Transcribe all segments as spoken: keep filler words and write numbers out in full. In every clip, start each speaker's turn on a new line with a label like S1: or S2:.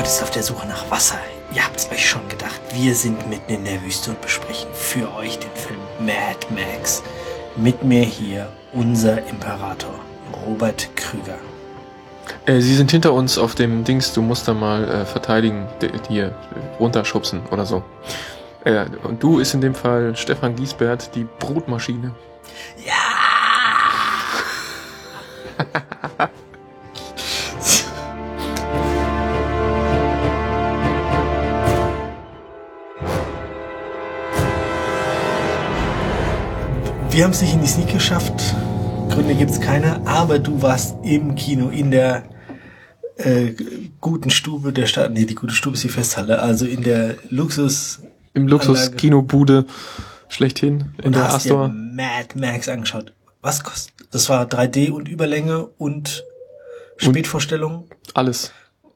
S1: Shepard ist auf der Suche nach Wasser. Ihr habt es euch schon gedacht. Wir sind mitten in der Wüste und besprechen für euch den Film Mad Max. Mit mir hier unser Imperator, Robert Krüger.
S2: Äh, Sie sind hinter uns auf dem Dings, du musst da mal äh, verteidigen, de, hier runterschubsen oder so. Äh, und du ist in dem Fall Stefan Giesbert, die Brutmaschine.
S1: Ja! Wir haben es nicht in die Sneak geschafft. Gründe gibt es keine, aber du warst im Kino in der äh, guten Stube der Stadt. Nee, die gute Stube ist die Festhalle, also in der Luxus...
S2: Im Luxus-Kinobude schlechthin in
S1: und
S2: der
S1: hast
S2: Astor.
S1: dir Mad Max angeschaut. Was kostet? Das war drei D und Überlänge und Spätvorstellung.
S2: Alles.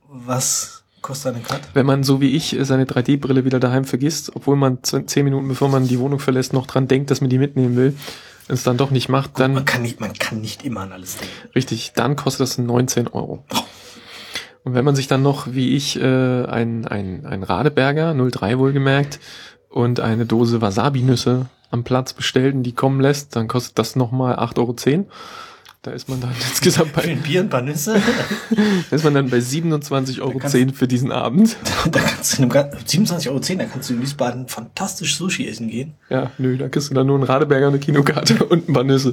S1: Was kostet eine Karte?
S2: Wenn man so wie ich seine drei D-Brille wieder daheim vergisst, obwohl man zehn Minuten bevor man die Wohnung verlässt noch dran denkt, dass man die mitnehmen will, es dann doch nicht macht,
S1: Gut,
S2: dann...
S1: Man kann nicht, man kann nicht immer an alles denken.
S2: Richtig, dann kostet das neunzehn Euro. Und wenn man sich dann noch, wie ich, äh, ein, ein, ein Radeberger, null Komma drei wohlgemerkt, und eine Dose Wasabi-Nüsse am Platz bestellt und die kommen lässt, dann kostet das nochmal acht Euro zehn. Da ist man dann insgesamt bei...
S1: Für ein Bier und ein paar Nüsse?
S2: Da ist man dann bei siebenundzwanzig Euro zehn für diesen Abend.
S1: Da kannst du in einem, siebenundzwanzig Euro zehn, da kannst du in Wiesbaden fantastisch Sushi essen gehen.
S2: Ja, nö, da kriegst du dann nur einen Radeberger, eine Kinokarte und ein paar Nüsse.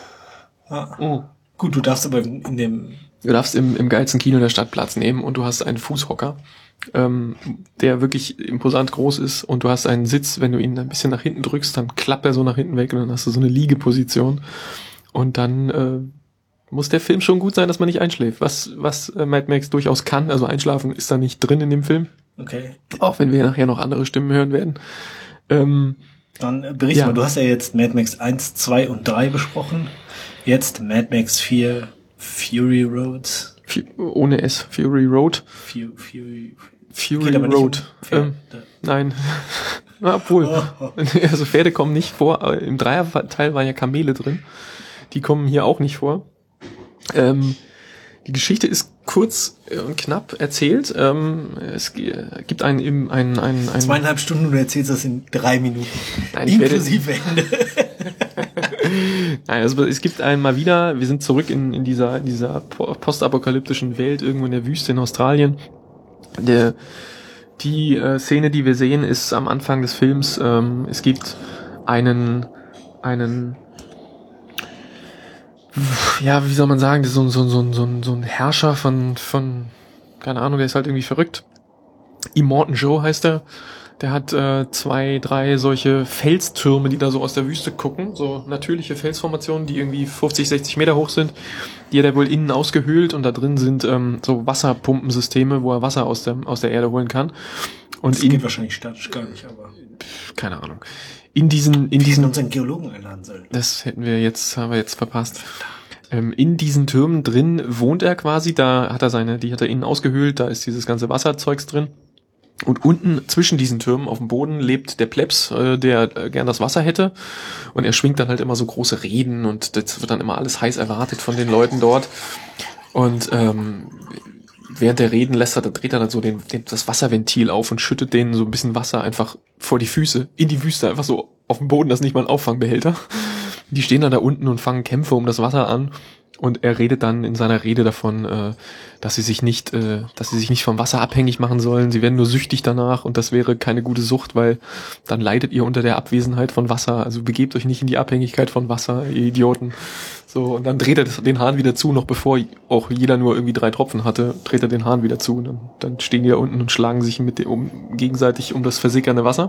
S1: Ah.
S2: Oh.
S1: Gut, du darfst aber in dem...
S2: Du darfst im, im geilsten Kino der Stadt Platz nehmen und du hast einen Fußhocker, ähm, der wirklich imposant groß ist, und du hast einen Sitz, wenn du ihn ein bisschen nach hinten drückst, dann klappt er so nach hinten weg und dann hast du so eine Liegeposition. Und dann äh, muss der Film schon gut sein, dass man nicht einschläft. Was was äh, Mad Max durchaus kann, also einschlafen ist da nicht drin in dem Film.
S1: Okay.
S2: Auch wenn wir nachher noch andere Stimmen hören werden. Ähm,
S1: Dann äh, bericht
S2: ja.
S1: mal, du hast ja jetzt Mad Max eins, zwei und drei besprochen. Jetzt Mad Max vier, Fury Road.
S2: Fu- ohne S, Fury Road.
S1: Fu- Fury,
S2: Fury
S1: Geht aber nicht
S2: Road.
S1: um Pferde.
S2: Ähm, nein. Na, obwohl.
S1: Oh, oh.
S2: Also Pferde kommen nicht vor, aber im Dreierteil waren ja Kamele drin. Die kommen hier auch nicht vor. Ähm, die Geschichte ist kurz und knapp erzählt. Ähm, es gibt einen, einen, einen, einen
S1: Zweieinhalb Stunden und du erzählst das in drei Minuten.
S2: Nein, ich werde-
S1: Inklusive Ende.
S2: Nein, also es gibt einmal wieder, wir sind zurück in, in dieser, in dieser postapokalyptischen Welt, irgendwo in der Wüste in Australien. Der, die äh, Szene, die wir sehen, ist am Anfang des Films, ähm, es gibt einen, einen, ja, wie soll man sagen, so, so, so, so, so ein Herrscher von, von, keine Ahnung, der ist halt irgendwie verrückt. Immortan Joe heißt er. Der hat äh, zwei, drei solche Felstürme, die da so aus der Wüste gucken, so natürliche Felsformationen, die irgendwie fünfzig, sechzig Meter hoch sind. Die hat er wohl innen ausgehöhlt und da drin sind ähm, so Wasserpumpensysteme, wo er Wasser aus der aus der Erde holen kann. Und
S1: Das
S2: in,
S1: geht wahrscheinlich statisch gar nicht, aber
S2: keine Ahnung. In diesen in
S1: wir hätten
S2: diesen
S1: unseren Geologen einladen sollen.
S2: das hätten wir jetzt, haben wir jetzt verpasst. Ähm, in diesen Türmen drin wohnt er quasi, da hat er seine, die hat er innen ausgehöhlt, da ist dieses ganze Wasserzeugs drin. Und unten zwischen diesen Türmen auf dem Boden lebt der Plebs, äh, der äh, gern das Wasser hätte. Und er schwingt dann halt immer so große Reden und das wird dann immer alles heiß erwartet von den Leuten dort. Und ähm, während der Reden lässt er, da dreht er dann so den, den, das Wasserventil auf und schüttet denen so ein bisschen Wasser einfach vor die Füße, in die Wüste, einfach so auf dem Boden, das ist nicht mal ein Auffangbehälter. Die stehen dann da unten und fangen Kämpfe um das Wasser an. Und er redet dann in seiner Rede davon, äh, dass sie sich nicht, äh, dass sie sich nicht vom Wasser abhängig machen sollen. Sie werden nur süchtig danach und das wäre keine gute Sucht, weil dann leidet ihr unter der Abwesenheit von Wasser. Also begebt euch nicht in die Abhängigkeit von Wasser, ihr Idioten. So, und dann dreht er das, den Hahn wieder zu, noch bevor auch jeder nur irgendwie drei Tropfen hatte, dreht er den Hahn wieder zu. Und dann, dann stehen die da unten und schlagen sich mit dem, um, gegenseitig um das versickernde Wasser.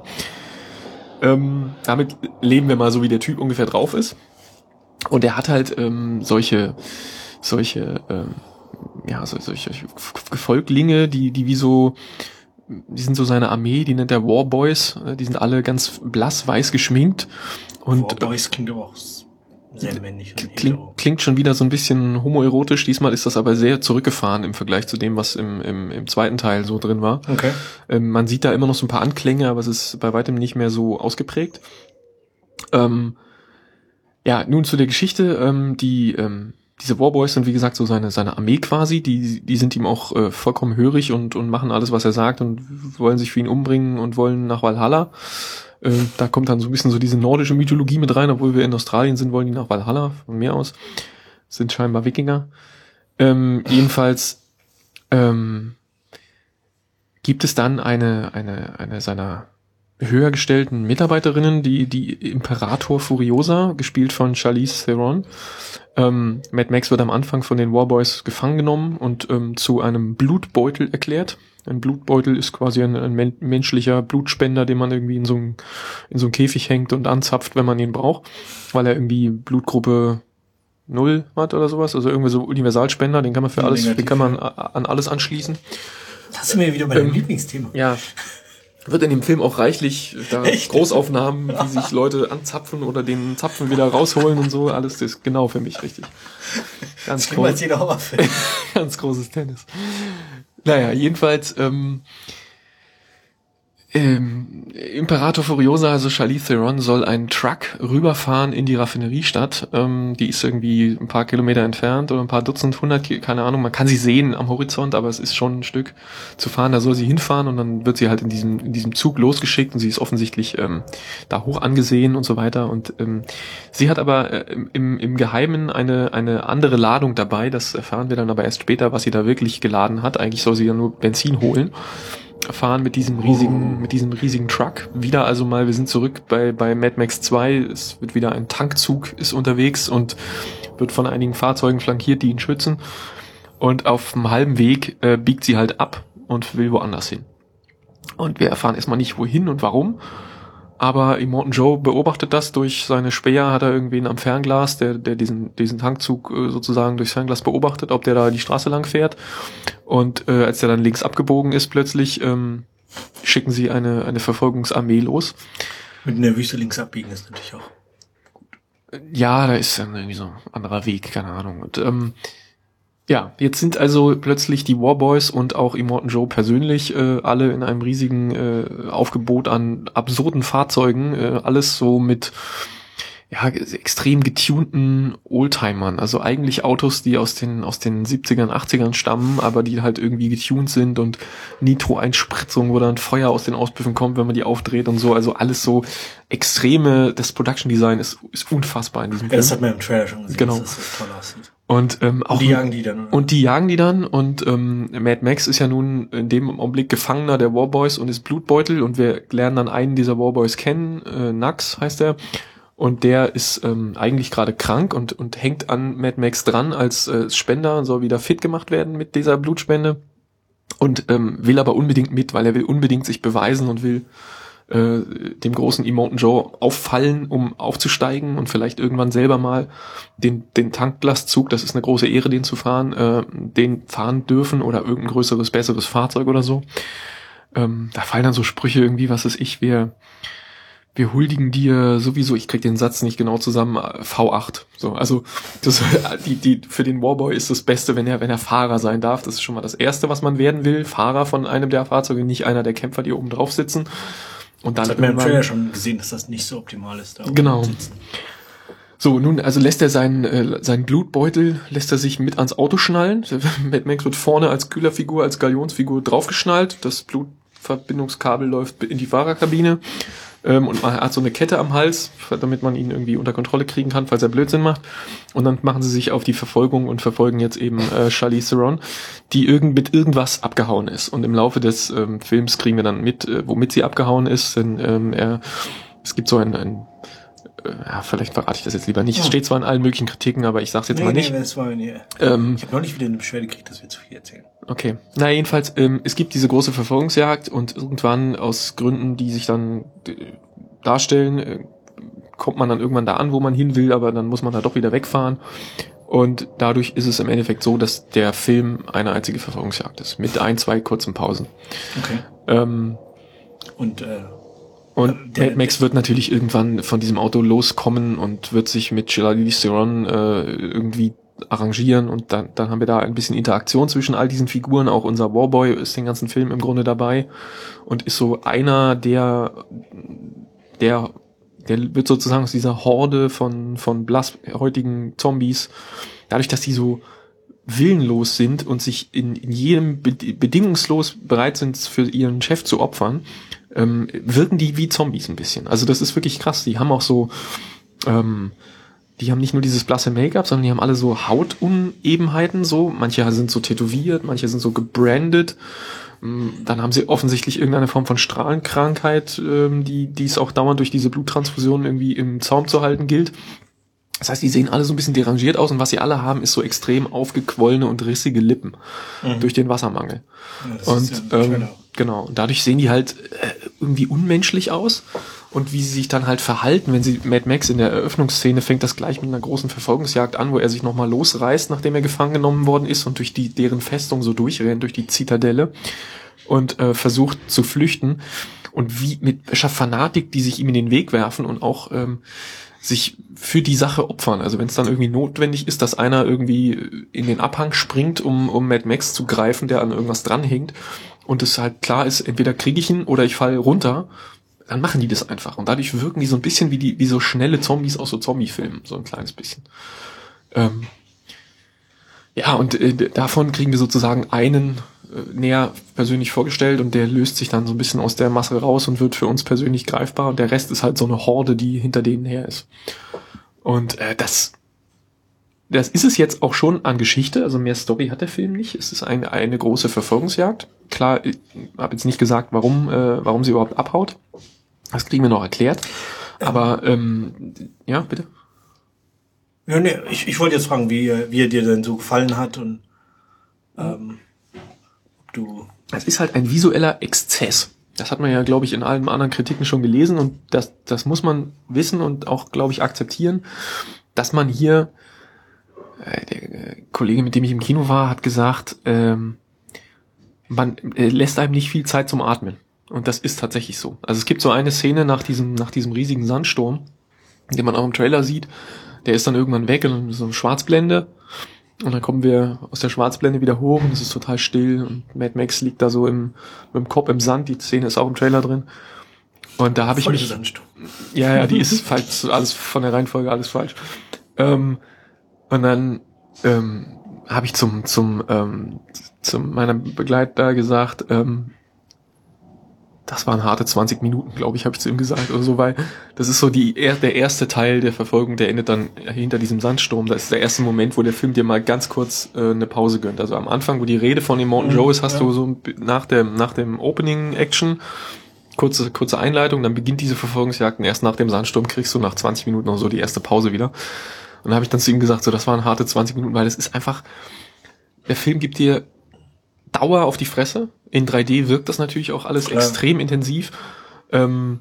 S2: Ähm, damit leben wir mal so, wie der Typ ungefähr drauf ist. Und er hat halt ähm, solche, solche, ähm, ja, so, solche Gefolglinge, die, die wie so, die sind so seine Armee, die nennt er Warboys, die sind alle ganz blass weiß geschminkt. Und
S1: Warboys klingt aber auch sehr männlich. Und
S2: klingt, klingt schon wieder so ein bisschen homoerotisch, diesmal ist das aber sehr zurückgefahren im Vergleich zu dem, was im, im, im zweiten Teil so drin war.
S1: Okay.
S2: Ähm, man sieht da immer noch so ein paar Anklänge, aber es ist bei weitem nicht mehr so ausgeprägt. Ähm, Ja, nun zu der Geschichte. Ähm, die ähm, diese Warboys sind, wie gesagt, so seine seine Armee quasi, die die sind ihm auch äh, vollkommen hörig und und machen alles, was er sagt und wollen sich für ihn umbringen und wollen nach Valhalla. Äh, da kommt dann so ein bisschen so diese nordische Mythologie mit rein, obwohl wir in Australien sind, wollen die nach Valhalla, von mir aus. Sind scheinbar Wikinger. Ähm, jedenfalls ähm, gibt es dann eine eine eine seiner höher gestellten Mitarbeiterinnen, die die Imperator Furiosa, gespielt von Charlize Theron. Ähm, Mad Max wird am Anfang von den Warboys gefangen genommen und ähm, zu einem Blutbeutel erklärt. Ein Blutbeutel ist quasi ein, ein men- menschlicher Blutspender, den man irgendwie in so einen in so einen Käfig hängt und anzapft, wenn man ihn braucht, weil er irgendwie Blutgruppe null hat oder sowas, also irgendwie so Universalspender, den kann man für alles, den kann man a- an alles anschließen.
S1: Das sind wir wieder bei
S2: Ähm,
S1: dem Lieblingsthema.
S2: Ja. Wird in dem Film auch reichlich da
S1: Echt?
S2: Großaufnahmen, wie sich Leute anzapfen oder den Zapfen wieder rausholen und so, alles das ist genau für mich richtig. Ganz,
S1: Schlimmer als
S2: groß,
S1: jeder Horrorfilm.
S2: ganz großes Tennis. Naja, jedenfalls ähm, ähm, Imperator Furiosa, also Charlize Theron, soll einen Truck rüberfahren in die Raffineriestadt. Ähm, die ist irgendwie ein paar Kilometer entfernt oder ein paar Dutzend, hundert, Ki- keine Ahnung. Man kann sie sehen am Horizont, aber es ist schon ein Stück zu fahren. Da soll sie hinfahren und dann wird sie halt in diesem in diesem Zug losgeschickt und sie ist offensichtlich ähm, da hoch angesehen und so weiter. Und ähm, sie hat aber äh, im, im Geheimen eine eine andere Ladung dabei. Das erfahren wir dann aber erst später, was sie da wirklich geladen hat. Eigentlich soll sie ja nur Benzin holen. Fahren mit diesem riesigen, mit diesem riesigen Truck. Wieder also mal, wir sind zurück bei, bei Mad Max zwei. Es wird wieder ein Tankzug ist unterwegs und wird von einigen Fahrzeugen flankiert, die ihn schützen. Und auf dem halben Weg äh, biegt sie halt ab und will woanders hin. Und wir erfahren erstmal nicht, wohin und warum. Aber Immortan Joe beobachtet das durch seine Späher, hat er irgendwen am Fernglas, der, der diesen, diesen Tankzug äh, sozusagen durchs Fernglas beobachtet, ob der da die Straße lang fährt. Und äh, als der dann links abgebogen ist plötzlich, ähm, schicken sie eine, eine Verfolgungsarmee los.
S1: Mit in der Wüste links abbiegen ist natürlich auch gut.
S2: Ja, da ist dann irgendwie so ein anderer Weg, keine Ahnung. Und ähm, ja, jetzt sind also plötzlich die Warboys und auch Immortan Joe persönlich äh, alle in einem riesigen äh, Aufgebot an absurden Fahrzeugen, äh, alles so mit ja extrem getunten Oldtimern, also eigentlich Autos, die aus den aus den siebzigern, achtzigern stammen, aber die halt irgendwie getuned sind und Nitro-Einspritzung, wo dann Feuer aus den Auspuffen kommt, wenn man die aufdreht und so, also alles so extreme, das Production Design ist ist unfassbar in diesem
S1: Ja,
S2: Film.
S1: das hat man im Trailer schon gesehen,
S2: Genau.
S1: dass das toll aussieht.
S2: Und ähm, auch
S1: Und die jagen die dann.
S2: und die jagen die dann und ähm, Mad Max ist ja nun in dem Augenblick Gefangener der Warboys und ist Blutbeutel und wir lernen dann einen dieser Warboys kennen, äh, Nax heißt er, und der ist ähm, eigentlich gerade krank und und hängt an Mad Max dran als äh, Spender und soll wieder fit gemacht werden mit dieser Blutspende und ähm, will aber unbedingt mit, weil er will unbedingt sich beweisen und will äh, dem großen Immortan Joe auffallen, um aufzusteigen und vielleicht irgendwann selber mal den den Tanklastzug, das ist eine große Ehre, den zu fahren, äh, den fahren dürfen oder irgendein größeres, besseres Fahrzeug oder so. Ähm, da fallen dann so Sprüche irgendwie, was ist ich, wir wir huldigen dir sowieso, ich krieg den Satz nicht genau zusammen, V acht. So, also das, die, die, für den Warboy ist das Beste, wenn er, wenn er Fahrer sein darf. Das ist schon mal das Erste, was man werden will. Fahrer von einem der Fahrzeuge, nicht einer der Kämpfer, die oben drauf sitzen. Und dann
S1: das hat man im Trailer schon gesehen, dass das nicht so optimal ist. Da
S2: genau. So, nun, also lässt er seinen, äh, seinen Blutbeutel, lässt er sich mit ans Auto schnallen. Mad Max wird vorne als Kühlerfigur, als Galionsfigur draufgeschnallt. Das Blutverbindungskabel läuft in die Fahrerkabine. Ähm, und man hat so eine Kette am Hals, damit man ihn irgendwie unter Kontrolle kriegen kann, falls er Blödsinn macht. Und dann machen sie sich auf die Verfolgung und verfolgen jetzt eben äh, Charlize Theron, die irgend mit irgendwas abgehauen ist. Und im Laufe des ähm, Films kriegen wir dann mit, äh, womit sie abgehauen ist. Denn ähm, er, es gibt so ein, ein äh, ja, vielleicht verrate ich das jetzt lieber nicht. Es
S1: Ja.
S2: steht zwar in allen möglichen Kritiken, aber ich sag's jetzt
S1: nee,
S2: mal
S1: nee,
S2: nicht.
S1: Das war, nee.
S2: Ähm,
S1: Ich habe noch nicht wieder eine Beschwerde gekriegt, dass wir zu viel erzählen.
S2: Okay. Na, jedenfalls, ähm, es gibt diese große Verfolgungsjagd und irgendwann aus Gründen, die sich dann äh, darstellen, äh, kommt man dann irgendwann da an, wo man hin will, aber dann muss man da doch wieder wegfahren. Und dadurch ist es im Endeffekt so, dass der Film eine einzige Verfolgungsjagd ist. Mit ein, zwei kurzen Pausen.
S1: Okay.
S2: Ähm,
S1: Und, äh,
S2: und
S1: der-
S2: Mad Max wird natürlich irgendwann von diesem Auto loskommen und wird sich mit Charlize Theron äh, irgendwie arrangieren und dann, dann haben wir da ein bisschen Interaktion zwischen all diesen Figuren. Auch unser Warboy ist den ganzen Film im Grunde dabei und ist so einer der, der der wird sozusagen aus dieser Horde von von blasshäutigen Zombies, dadurch, dass die so willenlos sind und sich in, in jedem be- bedingungslos bereit sind, für ihren Chef zu opfern, ähm, wirken die wie Zombies ein bisschen. Also das ist wirklich krass. Die haben auch so, ähm, die haben nicht nur dieses blasse Make-up, sondern die haben alle so Hautunebenheiten, so. Manche sind so tätowiert, manche sind so gebrandet. Dann haben sie offensichtlich irgendeine Form von Strahlenkrankheit, ähm, die, die es auch dauernd durch diese Bluttransfusion irgendwie im Zaum zu halten gilt. Das heißt, die sehen alle so ein bisschen derangiert aus und was sie alle haben, ist so extrem aufgequollene und rissige Lippen mhm. durch den Wassermangel. Ja, das und ist ja ähm, genau, und dadurch sehen die halt äh, irgendwie unmenschlich aus. Und wie sie sich dann halt verhalten, wenn sie Mad Max in der Eröffnungsszene fängt das gleich mit einer großen Verfolgungsjagd an, wo er sich nochmal losreißt, nachdem er gefangen genommen worden ist und durch die deren Festung so durchrennt, durch die Zitadelle und äh, versucht zu flüchten. Und wie mit welcher Fanatik die sich ihm in den Weg werfen und auch ähm, sich für die Sache opfern. Also wenn es dann irgendwie notwendig ist, dass einer irgendwie in den Abhang springt, um um Mad Max zu greifen, der an irgendwas dranhängt und es halt klar ist, entweder kriege ich ihn oder ich falle runter, dann machen die das einfach. Und dadurch wirken die so ein bisschen wie die wie so schnelle Zombies aus so Zombie-Filmen. So ein kleines bisschen. Ähm, ja, und äh, davon kriegen wir sozusagen einen äh, näher persönlich vorgestellt und der löst sich dann so ein bisschen aus der Masse raus und wird für uns persönlich greifbar. Und der Rest ist halt so eine Horde, die hinter denen her ist. Und äh, das das ist es jetzt auch schon an Geschichte. Also mehr Story hat der Film nicht. Es ist eine, eine große Verfolgungsjagd. Klar, ich habe jetzt nicht gesagt, warum äh, warum sie überhaupt abhaut. Das kriegen wir noch erklärt. Aber, ähm, ja, bitte?
S1: Ja, nee, ich, ich wollte jetzt fragen, wie, wie er dir denn so gefallen hat und ähm, ob du...
S2: Es ist halt ein visueller Exzess. Das hat man ja, glaube ich, in allen anderen Kritiken schon gelesen und das, das muss man wissen und auch, glaube ich, akzeptieren, dass man hier, äh, der Kollege, mit dem ich im Kino war, hat gesagt, ähm, man äh, lässt einem nicht viel Zeit zum Atmen. Und das ist tatsächlich so. Also es gibt so eine Szene nach diesem nach diesem riesigen Sandsturm, den man auch im Trailer sieht. Der ist dann irgendwann weg und so eine Schwarzblende. Und dann kommen wir aus der Schwarzblende wieder hoch und es ist total still. Und Mad Max liegt da so im, mit dem Kopf im Sand. Die Szene ist auch im Trailer drin. Und da habe ich mich...
S1: Sandsturm.
S2: Ja, ja, die ist falsch. Alles von der Reihenfolge alles falsch. Ähm, und dann ähm, habe ich zum zum ähm, zum meiner Begleiter gesagt, ähm, das waren harte zwanzig Minuten, glaube ich, habe ich zu ihm gesagt oder so, weil das ist so die der erste Teil der Verfolgung, der endet dann hinter diesem Sandsturm. Das ist der erste Moment, wo der Film dir mal ganz kurz äh, eine Pause gönnt. Also am Anfang, wo die Rede von Immortan Joe ist, hast ja. du so nach dem nach dem Opening Action kurze kurze Einleitung, dann beginnt diese Verfolgungsjagd und erst nach dem Sandsturm kriegst du nach zwanzig Minuten noch so die erste Pause wieder. Und dann habe ich dann zu ihm gesagt, so das waren harte zwanzig Minuten, weil das ist einfach, der Film gibt dir Dauer auf die Fresse. In drei D wirkt das natürlich auch alles Klar. extrem intensiv. Ähm,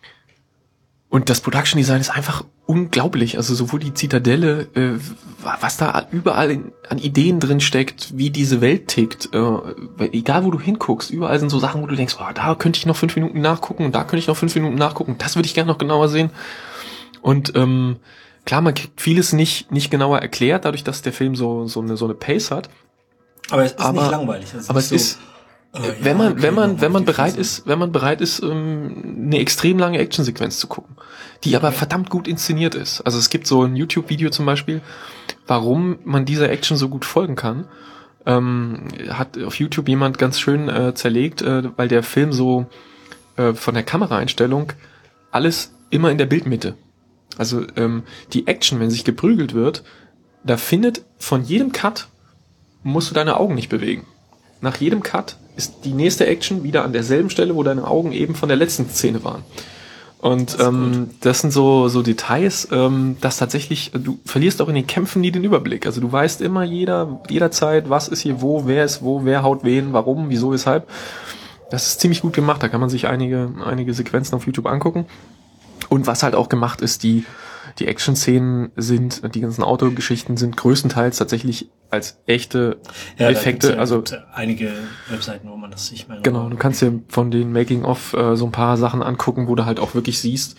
S2: und das Production Design ist einfach unglaublich. Also sowohl die Zitadelle, äh, was da überall in, an Ideen drin steckt, wie diese Welt tickt. Äh, egal wo du hinguckst, überall sind so Sachen, wo du denkst, oh, da könnte ich noch fünf Minuten nachgucken und da könnte ich noch fünf Minuten nachgucken. Das würde ich gerne noch genauer sehen. Und ähm, klar, man kriegt vieles nicht nicht genauer erklärt, dadurch, dass der Film so so eine so eine Pace hat.
S1: Aber es ist
S2: aber,
S1: nicht langweilig.
S2: Es aber ist es so, ist, äh, wenn man, okay, wenn man, wenn man bereit ist, wenn man bereit ist, ähm, eine extrem lange Actionsequenz zu gucken, die aber verdammt gut inszeniert ist. Also es gibt so ein YouTube-Video zum Beispiel, warum man dieser Action so gut folgen kann. Ähm, hat auf YouTube jemand ganz schön äh, zerlegt, äh, weil der Film so äh, von der Kameraeinstellung alles immer in der Bildmitte. Also ähm, die Action, wenn sich geprügelt wird, da findet von jedem Cut musst du deine Augen nicht bewegen. Nach jedem Cut ist die nächste Action wieder an derselben Stelle, wo deine Augen eben von der letzten Szene waren. Und das, ähm, das sind so so Details, ähm, dass tatsächlich, du verlierst auch in den Kämpfen nie den Überblick. Also du weißt immer jeder jederzeit, was ist hier wo, wer ist wo, wer haut wen, warum, wieso, weshalb. Das ist ziemlich gut gemacht, da kann man sich einige einige Sequenzen auf YouTube angucken. Und was halt auch gemacht ist, die Die Action-Szenen sind, die ganzen Autogeschichten sind größtenteils tatsächlich als echte
S1: ja,
S2: Effekte.
S1: Ja,
S2: also
S1: einige Webseiten, wo man das nicht mehr...
S2: Genau, du kannst dir von den Making-of äh, so ein paar Sachen angucken, wo du halt auch wirklich siehst,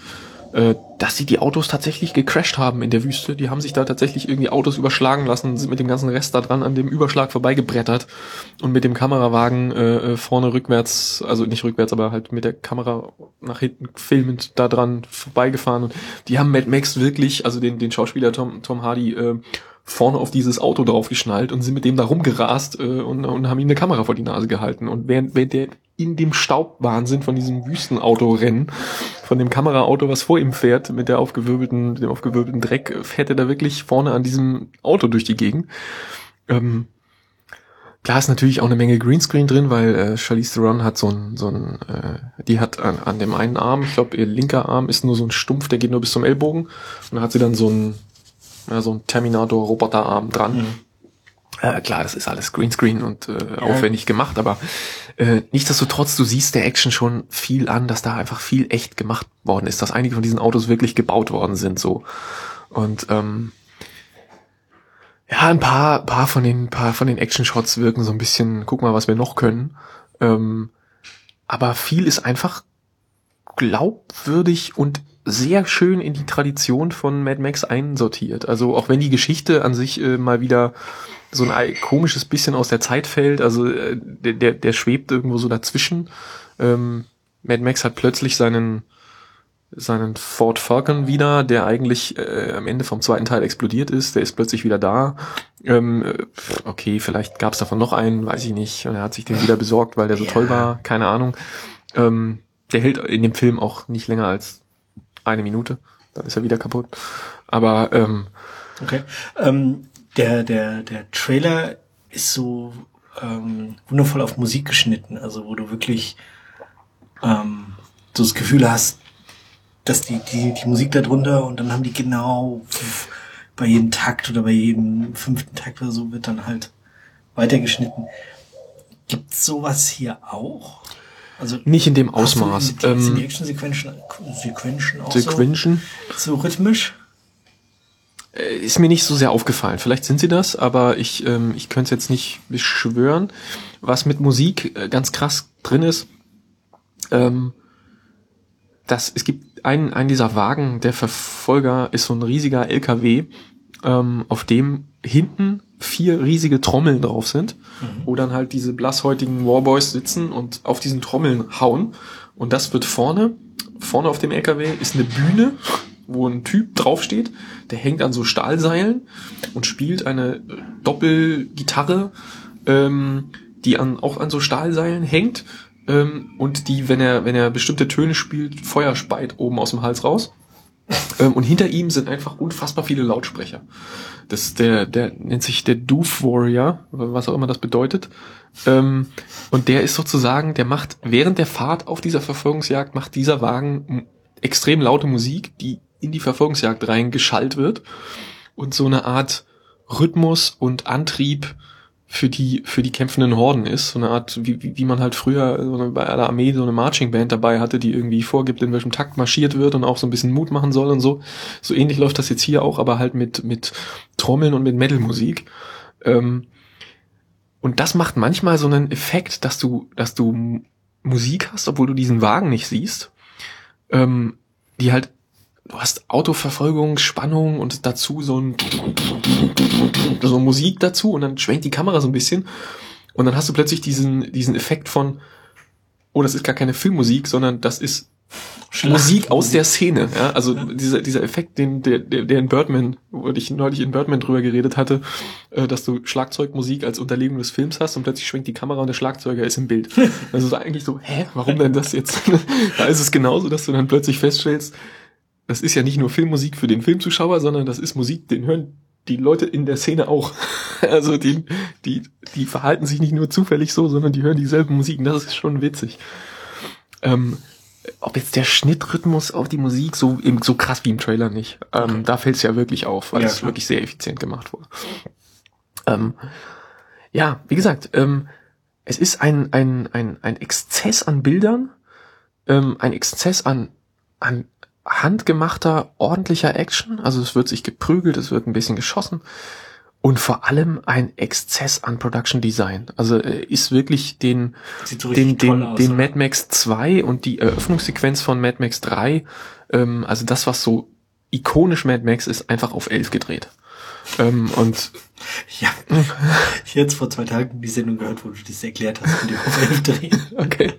S2: äh, dass sie die Autos tatsächlich gecrashed haben in der Wüste. Die haben sich da tatsächlich irgendwie Autos überschlagen lassen, sind mit dem ganzen Rest da dran an dem Überschlag vorbeigebrettert und mit dem Kamerawagen äh, vorne rückwärts, also nicht rückwärts, aber halt mit der Kamera nach hinten filmend da dran vorbeigefahren. Und die haben Mad Max wirklich, also den, den Schauspieler Tom, Tom Hardy, äh, vorne auf dieses Auto draufgeschnallt und sind mit dem da rumgerast äh, und, und haben ihm eine Kamera vor die Nase gehalten. Und während, während der in dem Staubwahnsinn von diesem Wüstenautorennen, von dem Kameraauto, was vor ihm fährt, mit der aufgewirbelten, dem aufgewirbelten Dreck, fährt er da wirklich vorne an diesem Auto durch die Gegend. Ähm, klar ist natürlich auch eine Menge Greenscreen drin, weil äh, Charlize Theron hat so ein, so ein, äh, die hat an, an dem einen Arm, ich glaube ihr linker Arm ist nur so ein Stumpf, der geht nur bis zum Ellbogen. Und da hat sie dann so ein, ja, so ein Terminator-Roboterarm dran. Mhm. Äh, klar, das ist alles Greenscreen und äh, ja. aufwendig gemacht, aber äh, nichtsdestotrotz, du siehst der Action schon viel an, dass da einfach viel echt gemacht worden ist, dass einige von diesen Autos wirklich gebaut worden sind, so. Und ähm, ja, ein paar, paar von den, paar von den Action-Shots wirken so ein bisschen, guck mal, was wir noch können. Ähm, aber viel ist einfach glaubwürdig und sehr schön in die Tradition von Mad Max einsortiert. Also auch wenn die Geschichte an sich äh, mal wieder so ein komisches bisschen aus der Zeit fällt, also äh, der, der, der schwebt irgendwo so dazwischen. Ähm, Mad Max hat plötzlich seinen seinen Ford Falcon wieder, der eigentlich äh, am Ende vom zweiten Teil explodiert ist, der ist plötzlich wieder da. Ähm, okay, vielleicht gab es davon noch einen, weiß ich nicht. Und er hat sich den wieder besorgt, weil der so ja. toll war, keine Ahnung. Ähm, der hält in dem Film auch nicht länger als eine Minute, dann ist er wieder kaputt. Aber ähm,
S1: okay. Ähm, der der der Trailer ist so ähm, wundervoll auf Musik geschnitten, also wo du wirklich ähm, so das Gefühl hast, dass die die die Musik da drunter und dann haben die genau bei jedem Takt oder bei jedem fünften Takt oder so wird dann halt weitergeschnitten. Gibt's sowas hier auch? Also
S2: nicht in dem Ausmaß.
S1: Die, ähm, sind die Action-Sequenzen Sequenzen auch
S2: Sequenzen?
S1: So, so rhythmisch?
S2: Ist mir nicht so sehr aufgefallen. Vielleicht sind sie das, aber ich ähm, ich könnte es jetzt nicht beschwören. Was mit Musik äh, ganz krass drin ist, ähm, dass es gibt einen, einen dieser Wagen, der Verfolger ist so ein riesiger L K W, ähm, auf dem hinten vier riesige Trommeln drauf sind, mhm. wo dann halt diese blasshäutigen Warboys sitzen und auf diesen Trommeln hauen. Und das wird vorne, vorne auf dem L K W ist eine Bühne, wo ein Typ draufsteht, der hängt an so Stahlseilen und spielt eine Doppelgitarre, ähm, die an, auch an so Stahlseilen hängt, ähm, und die, wenn er, wenn er bestimmte Töne spielt, Feuer speit oben aus dem Hals raus. Ähm, und hinter ihm sind einfach unfassbar viele Lautsprecher. Das, der, der nennt sich der Doof Warrior, was auch immer das bedeutet. Ähm, und der ist sozusagen, der macht während der Fahrt auf dieser Verfolgungsjagd, macht dieser Wagen extrem laute Musik, die in die Verfolgungsjagd reingeschallt wird und so eine Art Rhythmus und Antrieb für die für die kämpfenden Horden ist, so eine Art, wie, wie, wie man halt früher so eine, bei einer Armee so eine Marching Band dabei hatte, die irgendwie vorgibt, in welchem Takt marschiert wird und auch so ein bisschen Mut machen soll und so. So ähnlich läuft das jetzt hier auch, aber halt mit mit Trommeln und mit Metal-Musik. Ähm, und das macht manchmal so einen Effekt, dass du dass du Musik hast, obwohl du diesen Wagen nicht siehst, ähm, die halt, du hast Autoverfolgung, Spannung und dazu so ein so Musik dazu und dann schwenkt die Kamera so ein bisschen und dann hast du plötzlich diesen diesen Effekt von, oh, das ist gar keine Filmmusik, sondern das ist Musik aus der Szene, ja, also ja. dieser dieser Effekt, den der der, der in Birdman, wo ich neulich in Birdman drüber geredet hatte, äh, dass du Schlagzeugmusik als Unterlegung des Films hast und plötzlich schwenkt die Kamera und der Schlagzeuger ist im Bild. Also ist eigentlich so, hä, warum denn das jetzt? Da ist es genauso, dass du dann plötzlich feststellst, das ist ja nicht nur Filmmusik für den Filmzuschauer, sondern das ist Musik, den hören die Leute in der Szene auch. Also die die die verhalten sich nicht nur zufällig so, sondern die hören dieselben Musiken. Das ist schon witzig. Ähm, ob jetzt der Schnittrhythmus auf die Musik so eben so krass wie im Trailer nicht. Ähm, okay. Da fällt es ja wirklich auf, weil ja, es klar. wirklich sehr effizient gemacht wurde. Ähm, ja, wie gesagt, ähm, es ist ein ein ein ein Exzess an Bildern, ähm, ein Exzess an an handgemachter, ordentlicher Action. Also es wird sich geprügelt, es wird ein bisschen geschossen. Und vor allem ein Exzess an Production Design. Also äh, ist wirklich den so den den, aus, den Mad Max zwei und die Eröffnungssequenz von Mad Max drei Ähm, also das, was so ikonisch Mad Max ist, einfach auf elf gedreht. Ähm, und
S1: ja, ich habe jetzt vor zwei Tagen die Sendung gehört, wo du das erklärt hast mit dem auf elf drehen.
S2: Okay.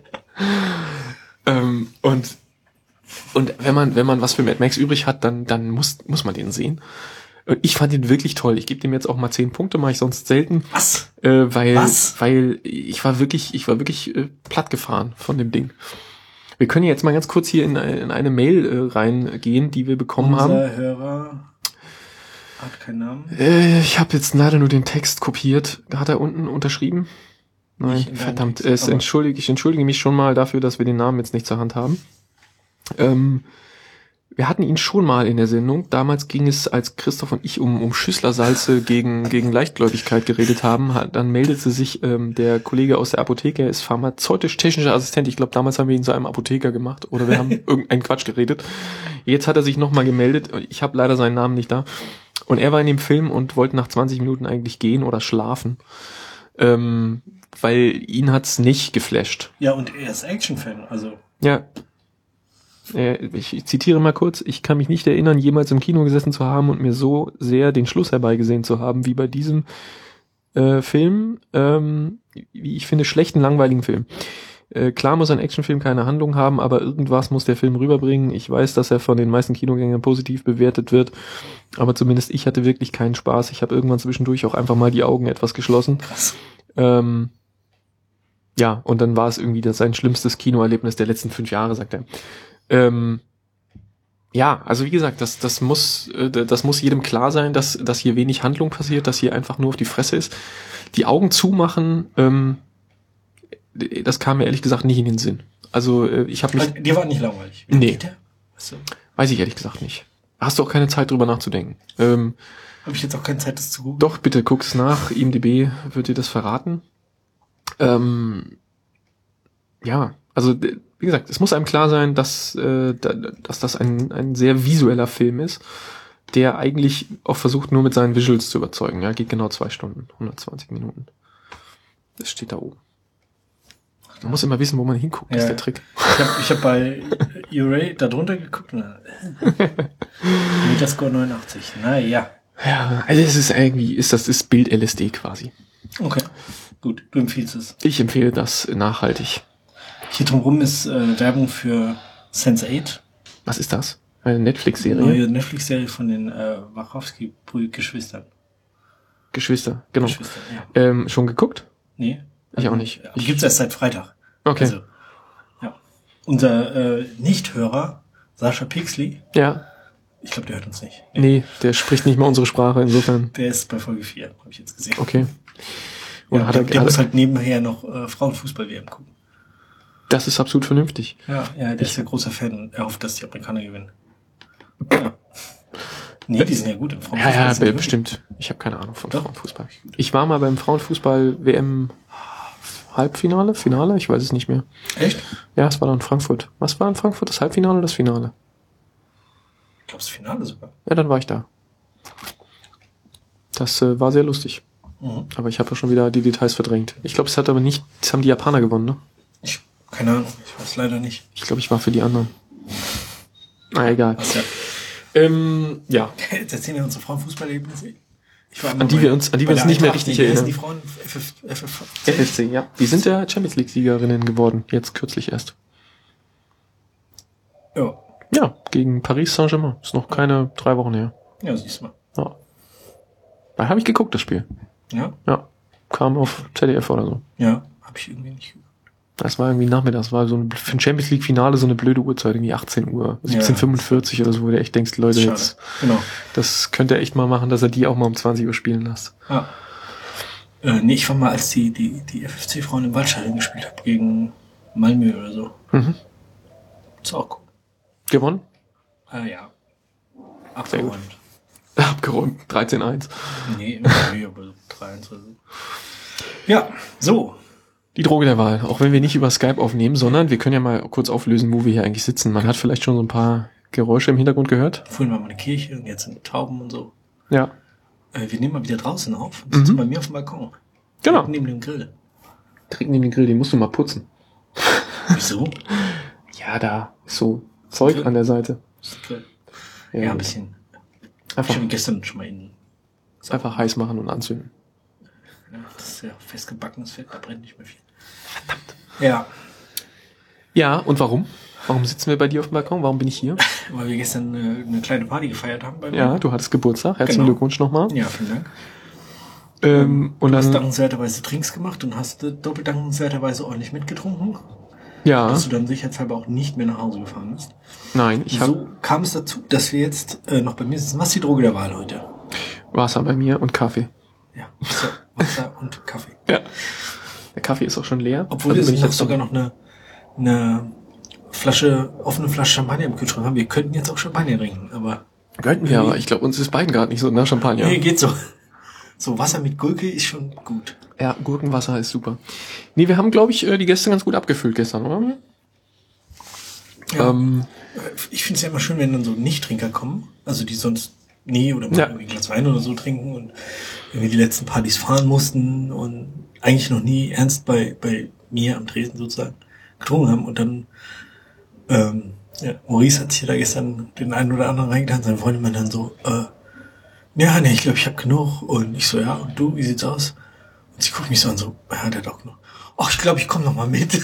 S2: ähm, und und wenn man wenn man was für Mad Max übrig hat, dann dann muss muss man den sehen. Und ich fand ihn wirklich toll. Ich gebe dem jetzt auch mal zehn Punkte, mache ich sonst selten.
S1: Was?
S2: Äh, weil
S1: Was?
S2: weil ich war wirklich ich war wirklich äh, platt gefahren von dem Ding. Wir können jetzt mal ganz kurz hier in, in eine Mail äh, reingehen, die wir bekommen
S1: Unser
S2: haben.
S1: Unser Hörer hat keinen Namen.
S2: Äh, ich habe jetzt leider nur den Text kopiert. Hat er unten unterschrieben? Nein, verdammt. Es entschuldige, ich entschuldige mich schon mal dafür, dass wir den Namen jetzt nicht zur Hand haben. Ähm, wir hatten ihn schon mal in der Sendung. Damals ging es, als Christoph und ich um, um Schüsslersalze gegen, gegen Leichtgläubigkeit geredet haben. Hat, dann meldete sich ähm, der Kollege aus der Apotheke, er ist pharmazeutisch-technischer Assistent. Ich glaube, damals haben wir ihn zu einem Apotheker gemacht oder wir haben irgendeinen Quatsch geredet. Jetzt hat er sich nochmal gemeldet. Ich habe leider seinen Namen nicht da. Und er war in dem Film und wollte nach zwanzig Minuten eigentlich gehen oder schlafen. Ähm, weil ihn hat's nicht geflasht.
S1: Ja, und er ist Action-Fan, also.
S2: Ja. Ich, ich zitiere mal kurz. Ich kann mich nicht erinnern, jemals im Kino gesessen zu haben und mir so sehr den Schluss herbeigesehen zu haben, wie bei diesem äh, Film. Ähm, wie ich finde, schlechten, langweiligen Film. Äh, klar muss ein Actionfilm keine Handlung haben, aber irgendwas muss der Film rüberbringen. Ich weiß, dass er von den meisten Kinogängern positiv bewertet wird, aber zumindest ich hatte wirklich keinen Spaß. Ich habe irgendwann zwischendurch auch einfach mal die Augen etwas geschlossen.
S1: Krass.
S2: Ähm, ja, und dann war es irgendwie das sein schlimmstes Kinoerlebnis der letzten fünf Jahre, sagt er. Ähm, ja, also wie gesagt, das, das muss, äh, das muss jedem klar sein, dass, dass hier wenig Handlung passiert, dass hier einfach nur auf die Fresse ist. Die Augen zumachen, ähm, das kam mir ehrlich gesagt nicht in den Sinn. Also äh, ich habe mich...
S1: Also, dir war nicht langweilig?
S2: Wie nee.
S1: Weißt du?
S2: Weiß ich ehrlich gesagt nicht. Hast du auch keine Zeit drüber nachzudenken. Ähm,
S1: habe ich jetzt auch keine Zeit, das zu googeln?
S2: Doch, bitte guck's nach. I M D B wird dir das verraten. Ähm, ja, also wie gesagt, es muss einem klar sein, dass, äh, dass das ein, ein sehr visueller Film ist, der eigentlich auch versucht, nur mit seinen Visuals zu überzeugen. Ja, geht genau zwei Stunden, hundertzwanzig Minuten. Das steht da oben. Man muss immer wissen, wo man hinguckt, ja. Das ist der Trick.
S1: Ich habe ich hab bei Uray da drunter geguckt und Metascore neunundachtzig. Naja.
S2: Ja, also es ist irgendwie, ist das ist Bild L S D quasi.
S1: Okay, gut, du empfiehlst es.
S2: Ich empfehle das nachhaltig.
S1: Hier drumherum ist äh, Werbung für sense eight.
S2: Was ist das? Eine Netflix-Serie?
S1: Neue Netflix-Serie von den äh, Wachowski-Geschwistern.
S2: Geschwister, genau.
S1: Geschwister, ja.
S2: Ähm, schon geguckt?
S1: Nee.
S2: Ich auch nicht.
S1: Die gibt's erst seit Freitag.
S2: Okay.
S1: Also, ja. Unser äh, Nichthörer, Sascha Pixley.
S2: Ja.
S1: Ich glaube, der hört uns nicht.
S2: Nee. nee, der spricht nicht mal unsere Sprache, insofern.
S1: Der ist bei Folge vier, habe ich jetzt gesehen.
S2: Okay.
S1: Und ja, hat er, der, der muss halt nebenher noch äh, Frauenfußball-W M gucken.
S2: Das ist absolut vernünftig.
S1: Ja, ja, der ist ja großer Fan und er hofft, dass die Amerikaner gewinnen. Ja. Nee, die sind ja gut im Frauenfußball.
S2: Ja, ja, bestimmt. Ich habe keine Ahnung von Doch. Frauenfußball. Ich war mal beim Frauenfußball-W M Halbfinale, Finale, ich weiß es nicht mehr.
S1: Echt?
S2: Ja, es war dann in Frankfurt. Was war in Frankfurt? Das Halbfinale oder das Finale?
S1: Ich glaube, das Finale sogar.
S2: Ja, dann war ich da. Das äh, war sehr lustig.
S1: Mhm.
S2: Aber ich habe ja schon wieder die Details verdrängt. Ich glaube, es hat aber nicht, das haben die Japaner gewonnen, ne?
S1: Ich, keine Ahnung, ich weiß leider nicht.
S2: Ich glaube, ich war für die anderen. Na, egal.
S1: Was, ja.
S2: Ähm, ja.
S1: Jetzt erzählen wir unsere Frauenfußballerlebnisse.
S2: An die wir uns, an die wir uns nicht mehr richtig erinnern.
S1: Die Frauen F F
S2: C? F F C, ja. Die sind ja Champions League Siegerinnen geworden, jetzt kürzlich erst.
S1: Ja.
S2: Ja, gegen Paris Saint-Germain. Ist noch keine drei Wochen her.
S1: Ja, siehst du mal.
S2: Ja. Da habe ich geguckt, das Spiel.
S1: Ja?
S2: Ja. Kam auf Z D F oder so.
S1: Ja, habe ich irgendwie nicht geguckt.
S2: Das war irgendwie Nachmittag, das war so ein, für ein Champions League Finale so eine blöde Uhrzeit, irgendwie achtzehn Uhr, siebzehn Uhr fünfundvierzig ja. Oder so, wo du echt denkst, Leute,
S1: Schade.
S2: Jetzt,
S1: genau.
S2: Das könnte er echt mal machen, dass er die auch mal um zwanzig Uhr spielen lässt.
S1: Ja. Äh, nee, ich war mal, als die, die, die F F C-Frauen im Waldstadion gespielt haben, gegen Malmö oder so.
S2: Mhm.
S1: Ist auch cool.
S2: Gewonnen?
S1: Äh, ja. Abgeräumt.
S2: Abgeräumt, dreizehn eins.
S1: Nee, nee, aber drei eins oder so. Ja, so.
S2: Die Droge der Wahl, auch wenn wir nicht über Skype aufnehmen, sondern wir können ja mal kurz auflösen, wo wir hier eigentlich sitzen. Man hat vielleicht schon so ein paar Geräusche im Hintergrund gehört.
S1: Vorhin war mal eine Kirche und jetzt sind Tauben und so.
S2: Ja.
S1: Äh, wir nehmen mal wieder draußen auf und sitzen mhm. bei mir auf dem Balkon.
S2: Genau.
S1: Direkt neben dem Grill.
S2: Direkt neben dem Grill, den musst du mal putzen.
S1: Wieso?
S2: Ja, da ist so Zeug an der Seite.
S1: Ja, ja, ein bisschen.
S2: Einfach,
S1: ich habe gestern schon mal in...
S2: einfach heiß machen und anzünden.
S1: Ja, das ist ja festgebackenes Fett, da brennt nicht mehr viel. Verdammt. Ja.
S2: Ja, und warum? Warum sitzen wir bei dir auf dem Balkon? Warum bin ich hier?
S1: Weil wir gestern eine, eine kleine Party gefeiert haben bei mir.
S2: Ja, du hattest Geburtstag. Herzlichen
S1: Genau.
S2: Glückwunsch nochmal.
S1: Ja, vielen Dank.
S2: Ähm, und
S1: du hast
S2: dann,
S1: dankenswerterweise Drinks gemacht und hast äh, doppelt dankenswerterweise ordentlich mitgetrunken.
S2: ja,
S1: Dass du dann sicherheitshalber auch nicht mehr nach Hause gefahren bist.
S2: nein, ich habe
S1: So kam es dazu, dass wir jetzt äh, noch bei mir sitzen. Was ist die Droge der Wahl heute?
S2: Wasser bei mir und Kaffee.
S1: Ja, so, Wasser und Kaffee.
S2: Ja. Der Kaffee ist auch schon leer.
S1: Obwohl
S2: Also
S1: wir
S2: bin ich
S1: noch
S2: jetzt
S1: sogar noch eine, eine Flasche, offene Flasche Champagner im Kühlschrank haben. Wir könnten jetzt auch Champagner trinken, aber...
S2: Könnten wir, aber ich glaube, uns ist beiden gerade nicht so nach Champagner.
S1: Nee, geht so. So, Wasser mit Gurke ist schon gut.
S2: Ja, Gurkenwasser ist super. Nee, wir haben, glaube ich, äh, die Gäste ganz gut abgefüllt gestern, oder?
S1: Ja.
S2: Ähm,
S1: Ich finde es ja immer schön, wenn dann so Nichttrinker kommen, also die sonst nie oder mal
S2: Ja.
S1: irgendwie ein Glas Wein oder so trinken und irgendwie die letzten Partys fahren mussten und eigentlich noch nie ernst bei bei mir am Tresen sozusagen getrunken haben und dann ähm, ja, Maurice hat sich da gestern den einen oder anderen reingetan, seine Freundin meinte dann so, äh, ja, nee, ich glaube, ich habe genug und ich so, ja, und du, wie sieht's aus? Und sie guckt mich so an, so, ja, der hat auch genug. Ach, ich glaube, ich komme noch mal mit.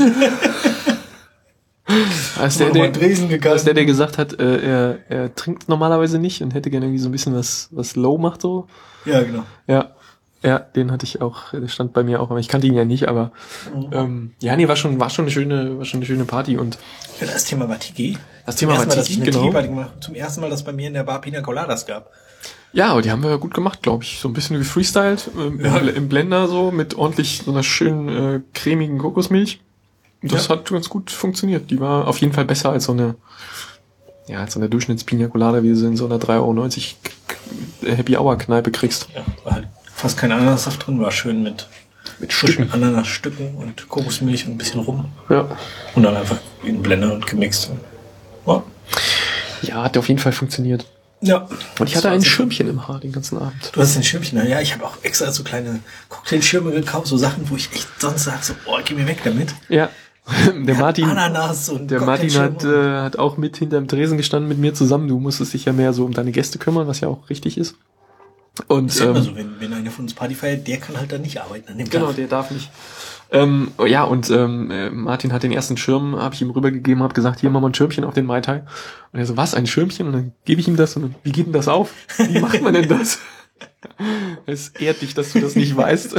S2: als
S1: Der,
S2: der,
S1: der,
S2: der,
S1: Dresen gegangen.
S2: als der, der gesagt hat, äh, er, er trinkt normalerweise nicht und hätte gerne irgendwie so ein bisschen was, was low macht so.
S1: Ja, genau.
S2: Ja, ja, den hatte ich auch, der stand bei mir auch, aber ich kannte ihn ja nicht, aber
S1: Mhm.
S2: ähm, ja, nee, war schon, war schon eine schöne, war schon eine schöne Party und
S1: Ja, das Thema war Tiki.
S2: das
S1: Zum
S2: Thema
S1: ersten
S2: war
S1: Mal, dass ich
S2: Tiki,
S1: eine
S2: genau.
S1: Tiki-Party gemacht habe. Zum ersten Mal, dass bei mir in der Bar Pina Coladas gab.
S2: Ja, aber die haben wir gut gemacht, glaube ich. So ein bisschen gefreestylt, ähm,
S1: Ja.
S2: im, im Blender so, mit ordentlich so einer schönen äh, cremigen Kokosmilch. Und das
S1: Ja.
S2: hat ganz gut funktioniert. Die war auf jeden Fall besser als so eine, ja, als so eine Durchschnitts-Pina Colada, wie du sie in so einer drei Euro neunzig K- Happy Hour Kneipe kriegst.
S1: Ja, war halt fast kein Ananassaft drin, war schön mit,
S2: Mit
S1: frischen Ananasstücken und Kokosmilch und ein bisschen rum.
S2: Ja.
S1: Und dann einfach in den Blender und gemixt. Ja.
S2: Ja, hat auf jeden Fall funktioniert.
S1: Ja.
S2: Und ich hatte ein Schirmchen im Haar den ganzen Abend.
S1: Du hast ein Schirmchen, ja. Ich habe auch extra so kleine Cocktailschirme gekauft, so Sachen, wo ich echt sonst sage, so, oh, geh mir weg damit.
S2: Ja. Der
S1: Ja,
S2: Martin,
S1: Ananas und
S2: der Martin
S1: Cocktailschirme
S2: hat, äh, hat auch mit hinterm Tresen gestanden mit mir zusammen. Du musstest dich ja mehr so um deine Gäste kümmern, was ja auch richtig ist. Und,
S1: ist ja immer
S2: ähm,
S1: so, wenn, wenn einer von uns Party feiert, der kann halt dann nicht arbeiten an dem
S2: Genau,
S1: Tag.
S2: der darf nicht. Ähm, ja, und ähm, äh, Martin hat den ersten Schirm, habe ich ihm rübergegeben, habe gesagt, hier, mach mal ein Schirmchen auf den Mai Tai. Und er so, was, ein Schirmchen? Und dann gebe ich ihm das und dann, wie geht denn das auf? Wie macht man denn das? Es ehrt dich, dass du das nicht weißt.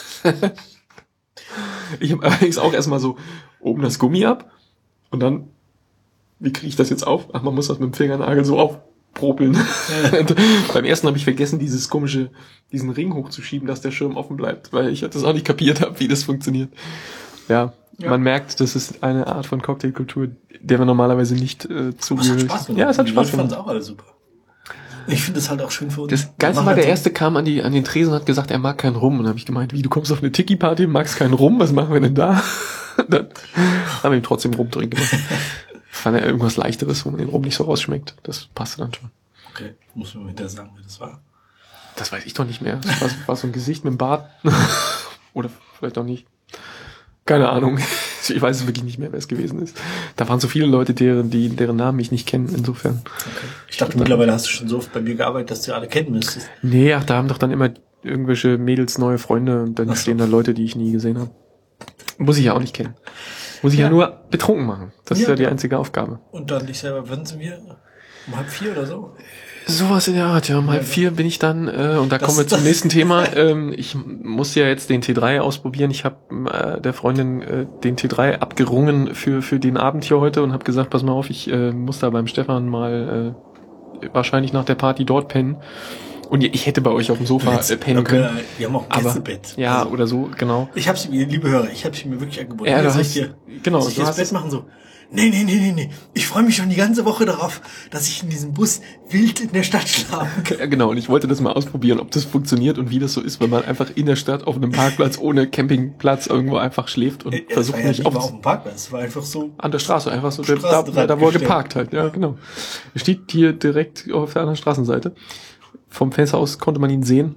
S2: Ich habe allerdings auch erstmal so oben das Gummi ab und dann, wie kriege ich das jetzt auf? Ach, man muss das mit dem Fingernagel so aufpropeln. Und beim ersten habe ich vergessen, dieses komische, diesen Ring hochzuschieben, dass der Schirm offen bleibt, weil ich das auch nicht kapiert habe, wie das funktioniert. Ja,
S1: Ja.
S2: man merkt, das ist eine Art von Cocktailkultur, der wir normalerweise nicht äh,
S1: Aber es hat
S2: zugehörig.
S1: Spaß gemacht.
S2: Ja, es hat
S1: Die
S2: Spaß
S1: Leute fanden
S2: gemacht.
S1: es auch alle super. Ich finde es halt auch schön für uns.
S2: Das
S1: Wir
S2: Geilste
S1: machen
S2: war, der
S1: halt so-
S2: erste kam an die an den Tresen und hat gesagt, er mag keinen Rum. Und dann habe ich gemeint, wie, du kommst auf eine Tiki-Party, magst keinen Rum, was machen wir denn da? Dann haben wir ihm trotzdem Rum drin gemacht. Fand er irgendwas Leichteres, wo man den Rum nicht so rausschmeckt. Das passte dann schon.
S1: Okay, muss man hinterher sagen, wer das war.
S2: Das weiß ich doch nicht mehr. Das war, war so ein Gesicht mit dem Bart. Oder vielleicht auch nicht. Keine Ahnung. Ich weiß es wirklich nicht mehr, wer es gewesen ist. Da waren so viele Leute, deren, die, deren Namen ich nicht kenne, insofern.
S1: Okay. Ich dachte, mittlerweile hast du schon so oft bei mir gearbeitet, dass du alle kennen müsstest.
S2: Nee, ach, da haben doch dann immer irgendwelche Mädels neue Freunde und dann
S1: Ach so.
S2: stehen da Leute, die ich nie gesehen habe. Muss ich ja auch nicht kennen. Muss ich ja,
S1: Ja.
S2: nur betrunken machen. Das
S1: Ja,
S2: ist ja die
S1: klar.
S2: einzige Aufgabe.
S1: Und dann dich selber, wann sind wir? Um halb vier oder so?
S2: Sowas in der Art, ja. Um halb
S1: Ja,
S2: vier bin ich dann, äh, und da
S1: Das-
S2: kommen wir zum
S1: das-
S2: nächsten Thema. Ähm, ich muss ja jetzt den T drei ausprobieren. Ich habe äh, der Freundin äh, den T drei abgerungen für für den Abend hier heute und habe gesagt, pass mal auf, ich äh, muss da beim Stefan mal äh, wahrscheinlich nach der Party dort pennen. Und ich hätte bei euch auf dem Sofa äh, pennen
S1: Okay,
S2: können.
S1: wir haben auch ein
S2: Aber,
S1: Gästebett.
S2: ja,
S1: Also,
S2: oder so, genau.
S1: ich hab's mir, liebe Hörer, ich hab's mir wirklich angeboten.
S2: Ja,
S1: Hier,
S2: du
S1: soll
S2: hast-
S1: ich dir,
S2: genau,
S1: soll ich
S2: du
S1: dir das
S2: hast
S1: Bett
S2: es-
S1: machen so. Nee, nee, nee, nee, nee. Ich freue mich schon die ganze Woche darauf, dass ich in diesem Bus wild in der Stadt schlafen kann.
S2: Ja, genau. Und ich wollte das mal ausprobieren, ob das funktioniert und wie das so ist, wenn man einfach in der Stadt auf einem Parkplatz ohne Campingplatz irgendwo einfach schläft und
S1: Äh, das
S2: versucht
S1: war ja
S2: nicht
S1: nicht mal auf
S2: auf
S1: dem Parkplatz, es war einfach so.
S2: an der Straße, einfach so, da, da,
S1: Straßenrand
S2: da wo er
S1: gestellt.
S2: geparkt halt, ja, genau. Er steht hier direkt auf der anderen Straßenseite. Vom Fenster aus konnte man ihn sehen.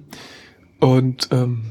S2: Und ähm,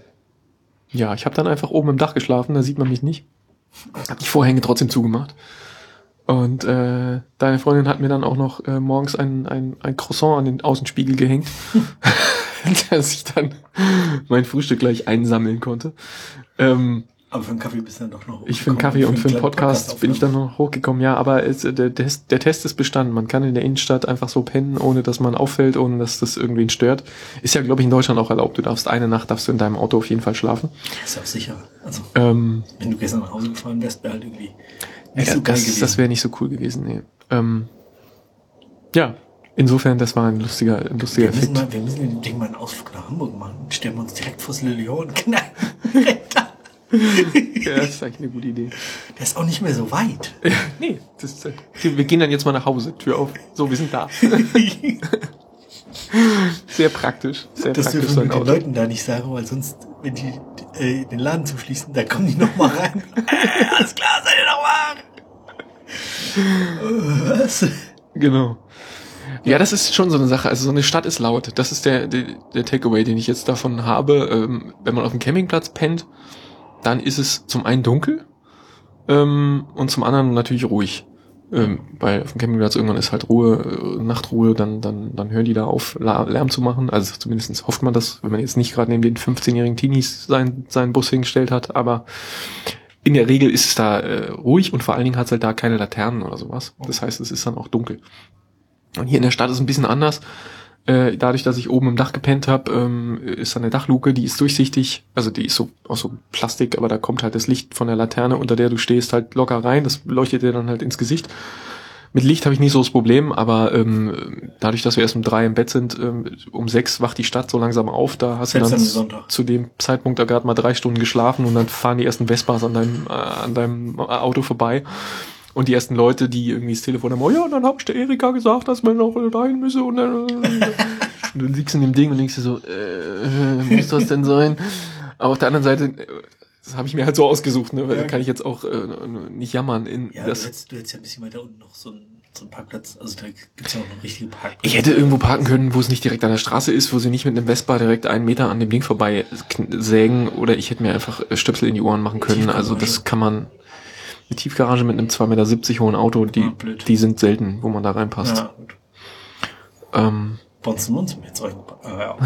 S2: ja, ich habe dann einfach oben im Dach geschlafen, da sieht man mich nicht. Hab die Vorhänge trotzdem zugemacht. Und äh, deine Freundin hat mir dann auch noch äh, morgens ein, ein, ein Croissant an den Außenspiegel gehängt, dass ich dann mein Frühstück gleich einsammeln konnte. Ähm,
S1: aber für einen Kaffee bist du dann doch noch
S2: Ich für einen Kaffee und für einen Podcast, Podcast bin ich dann noch hochgekommen. Ja, aber es, der, Test, der Test ist bestanden. Man kann in der Innenstadt einfach so pennen, ohne dass man auffällt, ohne dass das irgendwen stört. Ist ja, glaube ich, in Deutschland auch erlaubt. Du darfst eine Nacht, darfst du in deinem Auto auf jeden Fall schlafen.
S1: Ist ja auch sicher. Also,
S2: ähm,
S1: wenn du gestern nach Hause gefahren wärst, wäre halt irgendwie nicht
S2: ja,
S1: so geil
S2: das,
S1: gewesen.
S2: Das wäre nicht so cool gewesen, nee. Ähm, ja, insofern, das war ein lustiger, ein lustiger
S1: wir müssen
S2: Effekt.
S1: mal, Wir müssen den Ding mal einen Ausflug nach Hamburg machen. Stellen wir uns direkt vors Lillion und knallen.
S2: Ja, das ist eigentlich eine gute Idee.
S1: Der ist auch nicht mehr so weit.
S2: Nee, das ist, wir gehen dann jetzt mal nach Hause, Tür auf. So, wir sind da. Sehr praktisch. Sehr
S1: das
S2: praktisch.
S1: dürfen
S2: So
S1: wir
S2: ein
S1: den
S2: Auto.
S1: Leuten da nicht sagen, weil sonst, wenn die äh, den Laden zuschließen, da kommen die noch mal rein. Äh, alles klar, seid ihr noch wach? Was?
S2: Genau. Ja, das ist schon so eine Sache. Also so eine Stadt ist laut. Das ist der, der, der Takeaway, den ich jetzt davon habe. Ähm, wenn man auf dem Campingplatz pennt, dann ist es zum einen dunkel ähm, und zum anderen natürlich ruhig. Ähm, weil auf dem Campingplatz irgendwann ist halt Ruhe, äh, Nachtruhe, dann, dann, dann hören die da auf, Lärm zu machen. Also zumindest hofft man das, wenn man jetzt nicht gerade neben den fünfzehnjährigen Teenies sein, seinen Bus hingestellt hat. Aber in der Regel ist es da äh, ruhig und vor allen Dingen hat es halt da keine Laternen oder sowas. Das heißt, es ist dann auch dunkel. Und hier in der Stadt ist es ein bisschen anders. Äh, dadurch, dass ich oben im Dach gepennt habe, ähm, ist da eine Dachluke, die ist durchsichtig. Also die ist so aus so Plastik, aber da kommt halt das Licht von der Laterne, unter der du stehst, halt locker rein. Das leuchtet dir dann halt ins Gesicht. Mit Licht habe ich nicht so das Problem, aber ähm, dadurch, dass wir erst um drei im Bett sind, ähm, um sechs wacht die Stadt so langsam auf. Da hast
S1: Selbst
S2: du
S1: am
S2: dann
S1: Sonntag.
S2: zu dem Zeitpunkt da gerade mal drei Stunden geschlafen und dann fahren die ersten Vespas an deinem, äh, an deinem Auto vorbei. Und die ersten Leute, die irgendwie das Telefon haben, oh ja, dann hab ich der Erika gesagt, dass man noch dahin müsse. Und dann, und du liegst in dem Ding und denkst dir so, äh, muss das denn sein? Aber auf der anderen Seite, das habe ich mir halt so ausgesucht, ne? Weil
S1: Ja.
S2: da kann ich jetzt auch äh, nicht jammern. In
S1: Ja,
S2: das,
S1: du hättest, du hättest ja ein bisschen weiter unten noch so einen, so einen Parkplatz. Also da gibt's ja auch noch richtige Parkplätze.
S2: ich hätte irgendwo parken können, wo es nicht direkt an der Straße ist, wo sie nicht mit einem Vespa direkt einen Meter an dem Ding vorbei sägen. Oder ich hätte mir einfach Stöpsel in die Ohren machen können. Also das kann man... Eine Tiefgarage mit einem zwei Meter siebzig hohen Auto, die,
S1: Ah, blöd.
S2: die sind selten, wo man da reinpasst.
S1: Ja, gut.
S2: Ähm,
S1: Bonzen sind jetzt euch. Äh, ja.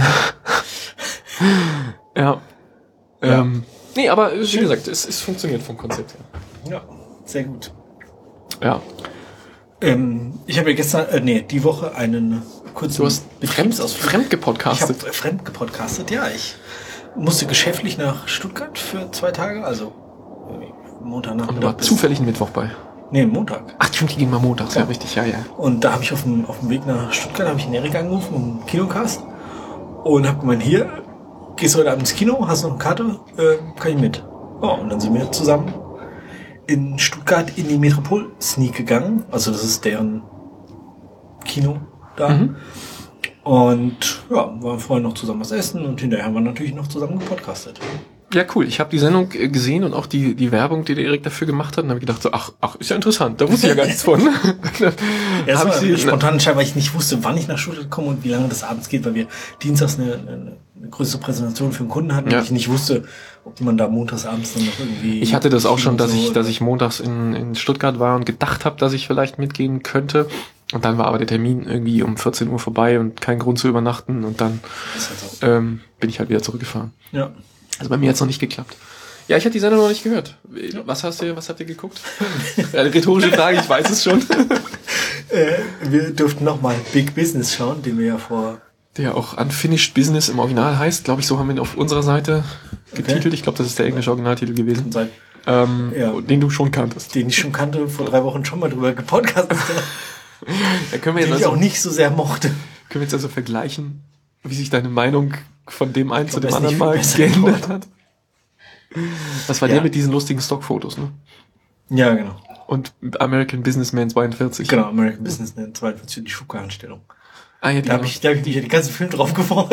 S2: ja.
S1: Ja.
S2: Ähm, nee, aber wie
S1: Schön.
S2: gesagt, es, es funktioniert vom Konzept her.
S1: ja, sehr gut.
S2: Ja.
S1: Ähm, ich habe ja gestern, äh, nee, die Woche einen kurzen
S2: Du hast fremd,
S1: Betriebsausflug.
S2: fremd
S1: Ich habe
S2: gepodcastet.
S1: fremd gepodcastet, ja. Ich musste geschäftlich nach Stuttgart für zwei Tage, also Montag
S2: Und da
S1: Nachmittag.
S2: war zufällig ein Mittwoch bei.
S1: Nee, Montag.
S2: Ach, stimmt, die ging mal montags. Ja,
S1: Ja.
S2: richtig, ja, ja.
S1: Und da habe ich auf dem, auf dem Weg nach Stuttgart, habe ich einen Erik angerufen, um Kinocast. Und habe gemeint, hier, gehst du heute Abend ins Kino, hast du noch eine Karte, äh, kann ich mit. Ja, und dann sind wir zusammen in Stuttgart in die Metropol Sneak gegangen. Also das ist deren Kino da.
S2: Mhm.
S1: Und ja, waren vorher noch zusammen was essen und hinterher haben wir natürlich noch zusammen gepodcastet.
S2: Ja, cool. Ich habe die Sendung äh, gesehen und auch die die Werbung, die der Erik dafür gemacht hat. Und habe gedacht so, ach, ach, ist ja interessant. Da wusste ich ja gar nichts von.
S1: Ja, das
S2: Hab
S1: war
S2: ich sie-
S1: spontan entscheiden, weil ich nicht wusste, wann ich nach Stuttgart komme und wie lange das abends geht, weil wir dienstags eine, eine, eine größere Präsentation für einen Kunden hatten
S2: Ja.
S1: und ich nicht wusste, ob man da montags abends dann noch irgendwie...
S2: Ich hatte das auch schon, dass
S1: so-
S2: ich, dass ich montags in, in Stuttgart war und gedacht habe, dass ich vielleicht mitgehen könnte. Und dann war aber der Termin irgendwie um vierzehn Uhr vorbei und kein Grund zu übernachten. Und dann
S1: Das ist halt so.
S2: ähm, bin ich halt wieder zurückgefahren.
S1: Ja.
S2: Also bei mir hat's noch nicht geklappt. Ja, ich hatte die Sendung noch nicht gehört. Was hast du, was habt ihr geguckt? Ja, eine rhetorische Frage, ich weiß es schon.
S1: Äh, wir durften nochmal Big Business schauen, den wir ja vor...
S2: Der auch Unfinished Business im Original heißt, glaube ich, so haben wir ihn auf unserer Seite getitelt.
S1: Okay.
S2: Ich glaube, das ist der englische Originaltitel gewesen.
S1: Seit,
S2: Ähm,
S1: Ja.
S2: Den du schon kanntest.
S1: den ich schon kannte, vor drei Wochen schon mal drüber gepodcastet habe,
S2: Da können wir
S1: den
S2: jetzt
S1: ich
S2: also,
S1: auch nicht so sehr mochte.
S2: können wir jetzt also vergleichen, wie sich deine Meinung von dem einen zu
S1: glaub,
S2: dem
S1: er ist
S2: anderen
S1: nicht
S2: mal
S1: viel besser
S2: geändert
S1: geworden.
S2: hat. Das war
S1: Ja.
S2: der mit diesen lustigen Stockfotos, ne?
S1: Ja, genau.
S2: Und American Businessman zweiundvierzig.
S1: Genau, American Business zweiundvierzig, die Schubkarrenstellung.
S2: Ah, ja, die
S1: Da habe ich, da hab ich mich ja den ganzen Film drauf gefreut.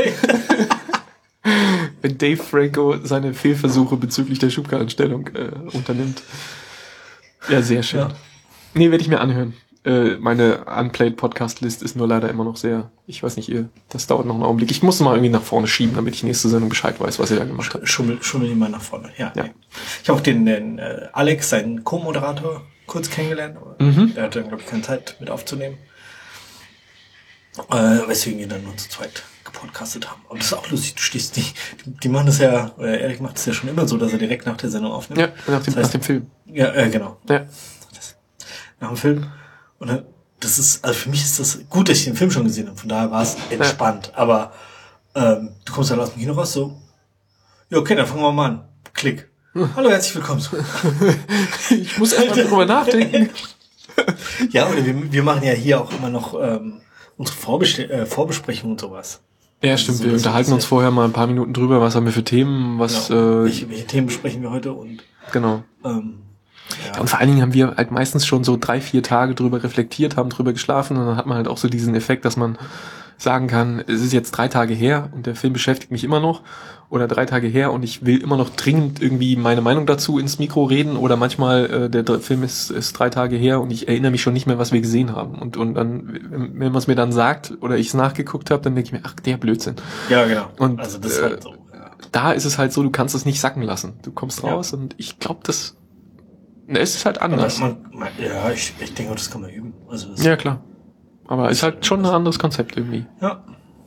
S2: wenn Dave Franco seine Fehlversuche bezüglich der Schubkarrenstellung äh, unternimmt. Ja, sehr schön.
S1: Ja.
S2: Nee, werde ich mir anhören. Äh, meine Unplayed Podcast-List ist nur leider immer noch sehr, ich weiß nicht, ihr, das dauert noch einen Augenblick. Ich muss mal irgendwie nach vorne schieben, damit ich nächste Sendung Bescheid weiß, was ihr da gemacht habt.
S1: Schummel, schummel ihn mal nach vorne. Ja.
S2: Ja.
S1: Nee. Ich habe auch den, den äh, Alex, seinen Co-Moderator, kurz kennengelernt, aber
S2: Mhm.
S1: der hatte dann, glaube ich, keine Zeit mit aufzunehmen. Äh, weswegen wir dann nur zu zweit gepodcastet haben. Und das ist auch lustig, du stehst nicht, die, die machen das ja, oder Erik macht das ja schon immer so, dass er direkt nach der Sendung aufnimmt.
S2: Ja, nach dem,
S1: das heißt,
S2: nach dem Film.
S1: Ja, äh, genau.
S2: Ja.
S1: Das, nach dem Film. Und dann, das ist, also für mich ist das gut, dass ich den Film schon gesehen habe, von daher war es entspannt. Ja. Aber ähm, du kommst dann aus dem Kino raus, so, ja, okay, dann fangen wir mal an. Klick. Hallo, herzlich willkommen.
S2: Ich muss erst mal drüber nachdenken.
S1: Ja, oder wir, wir machen ja hier auch immer noch ähm, unsere Vorbeste- äh, Vorbesprechung und sowas.
S2: Ja,
S1: Also
S2: stimmt.
S1: so,
S2: Wir
S1: das
S2: unterhalten
S1: ist
S2: uns
S1: ja-
S2: vorher mal ein paar Minuten drüber, was haben wir für Themen, was,
S1: Genau.
S2: äh,
S1: welche, welche Themen besprechen wir heute und
S2: genau.
S1: ähm, ja.
S2: Und vor allen Dingen haben wir halt meistens schon so drei, vier Tage drüber reflektiert, haben drüber geschlafen und dann hat man halt auch so diesen Effekt, dass man sagen kann, es ist jetzt drei Tage her und der Film beschäftigt mich immer noch oder drei Tage her und ich will immer noch dringend irgendwie meine Meinung dazu ins Mikro reden oder manchmal äh, der Dr- Film ist, ist drei Tage her und ich erinnere mich schon nicht mehr, was wir gesehen haben und und dann, wenn wenn man es mir dann sagt oder ich es nachgeguckt habe, dann denke ich mir, ach, der Blödsinn.
S1: ja, genau.
S2: Und,
S1: also das ist
S2: äh,
S1: halt so. Ja.
S2: Da ist es halt so, du kannst es nicht sacken lassen. Du kommst
S1: Ja.
S2: raus und ich glaube, das ne, es ist halt
S1: Aber
S2: anders.
S1: man, man, ja, ich, ich denke, das kann man üben. Also das,
S2: Ja, klar. Aber ist halt schon ein anderes Konzept irgendwie.
S1: Ja.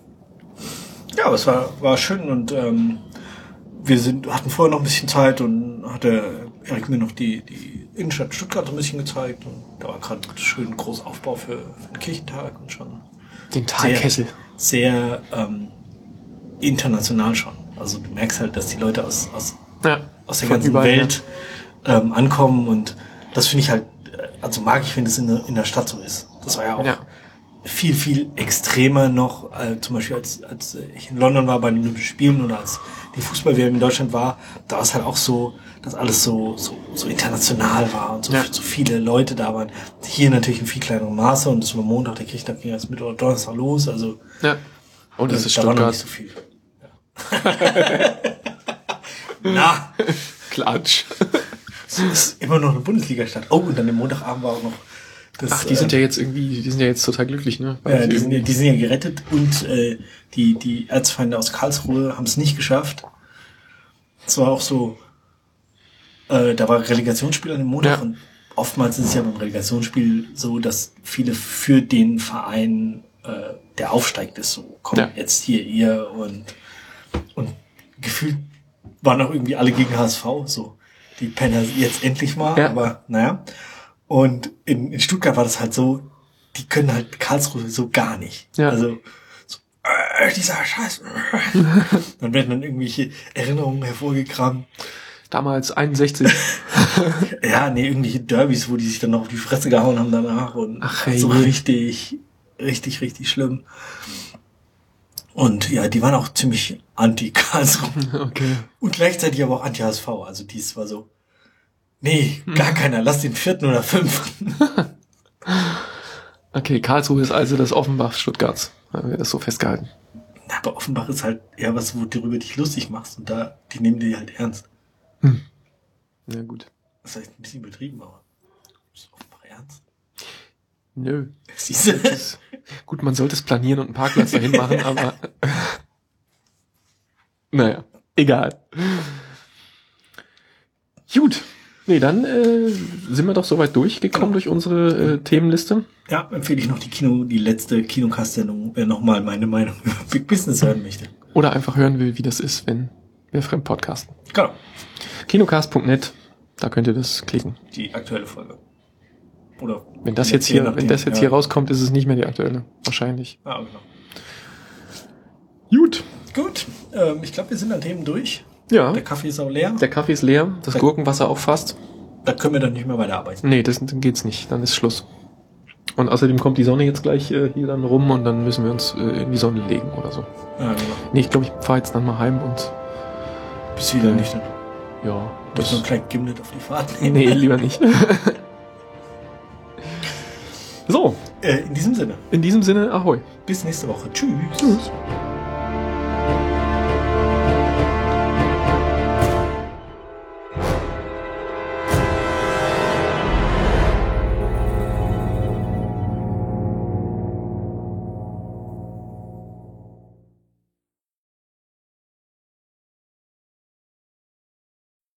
S1: Ja, aber es war, war schön und ähm, wir sind, hatten vorher noch ein bisschen Zeit und hatte Erik mir noch die, die Innenstadt Stuttgart ein bisschen gezeigt und da war gerade schön groß Aufbau für, für den Kirchentag und schon
S2: Den Talkessel.
S1: sehr ähm, international schon. Also du merkst halt, dass die Leute aus, aus,
S2: Ja.
S1: aus der
S2: Von
S1: ganzen
S2: überall,
S1: Welt ähm, ankommen und das finde ich halt, äh, also mag ich, wenn es in der, in der Stadt so ist. Das war ja auch
S2: Ja.
S1: viel, viel extremer noch, äh, zum Beispiel als, als ich in London war bei den Olympischen Spielen oder als die Fußball-W M in Deutschland war, da war es halt auch so, dass alles so, so, so international war und so,
S2: Ja.
S1: so viele Leute da waren. Hier natürlich in viel kleinerem Maße und das war Montag, der Kirchtag ging erst Mittwoch oder Donnerstag los, also
S2: Ja. Und es
S1: äh,
S2: ist
S1: da war noch nicht
S2: Stuttgart.
S1: so viel. Ja. Na,
S2: Klatsch.
S1: es ist immer noch eine Bundesliga-Stadt. Oh, und dann am Montagabend war auch noch das,
S2: Ach, die sind
S1: äh,
S2: ja jetzt irgendwie, die sind ja jetzt total glücklich, ne? Weil
S1: Ja,
S2: sie
S1: die sind, ja-
S2: irgendwie-
S1: die sind ja gerettet und äh, die, die Erzfeinde aus Karlsruhe haben es nicht geschafft. Es war auch so, äh, da war Relegationsspiel an dem Montag
S2: Ja.
S1: und oftmals ist es ja beim Relegationsspiel so, dass viele für den Verein, äh, der aufsteigt, ist so, komm,
S2: Ja.
S1: jetzt hier ihr und, und gefühlt waren auch irgendwie alle gegen H S V, so, die Penner jetzt endlich mal,
S2: Ja.
S1: aber naja. Und in, in Stuttgart war das halt so, die können halt Karlsruhe so gar nicht.
S2: Ja.
S1: Also, so, äh, dieser Scheiß. Dann werden dann irgendwelche Erinnerungen hervorgekramt.
S2: Damals einundsechzig.
S1: Ja, nee, irgendwelche Derbys, wo die sich dann noch auf die Fresse gehauen haben danach und
S2: Ach,
S1: so
S2: hey.
S1: richtig, richtig, richtig schlimm. Und ja, die waren auch ziemlich anti-Karlsruhe
S2: Okay.
S1: und gleichzeitig aber auch anti-H S V. Also dies war so, nee, gar keiner, lass den vierten oder fünften.
S2: Okay, Karlsruhe ist also das Offenbach Stuttgarts. Haben wir das so festgehalten.
S1: Na, aber Offenbach ist halt eher was, wo du darüber dich lustig machst und da, die nehmen die halt ernst.
S2: Na gut.
S1: Das heißt ein bisschen übertrieben, aber ist Offenbach ernst?
S2: Nö.
S1: Siehst du?
S2: Das, gut, man sollte es planieren und einen Parkplatz dahin machen, aber naja, egal. Gut. Nee, dann äh, sind wir doch soweit durchgekommen
S1: Genau.
S2: durch unsere äh, Themenliste.
S1: Ja, empfehle ich noch die Kino, die letzte Kinocast-Sendung, wer nochmal meine Meinung über Big Business hören möchte.
S2: Oder einfach hören will, wie das ist, wenn wir fremd podcasten.
S1: Genau.
S2: kinocast punkt net, da könnt ihr das klicken.
S1: Die aktuelle Folge. Oder
S2: Wenn das
S1: je
S2: jetzt hier,
S1: nachdem,
S2: wenn das jetzt
S1: ja.
S2: hier rauskommt, ist es nicht mehr die aktuelle. Wahrscheinlich.
S1: Ah, genau.
S2: Gut.
S1: Gut, ähm, ich glaube, wir sind an Themen durch.
S2: Ja.
S1: Der Kaffee ist auch leer.
S2: Der Kaffee ist leer, das
S1: Der-
S2: Gurkenwasser auch fast.
S1: Da können wir dann nicht mehr weiterarbeiten.
S2: Nee, das, dann geht's nicht. Dann ist Schluss. Und außerdem kommt die Sonne jetzt gleich äh, hier dann rum und dann müssen wir uns äh, in die Sonne legen oder so.
S1: Ja, genau.
S2: Nee, ich glaube, ich fahre jetzt dann mal heim und
S1: Bis wieder nicht. Dann
S2: ja.
S1: muss
S2: Das,
S1: nur ein kleines Gimlet auf die Fahrt nehmen.
S2: nee, lieber nicht. So,
S1: Äh, in diesem Sinne,
S2: in diesem Sinne, ahoi.
S1: bis nächste Woche. Tschüss.
S2: Tschüss.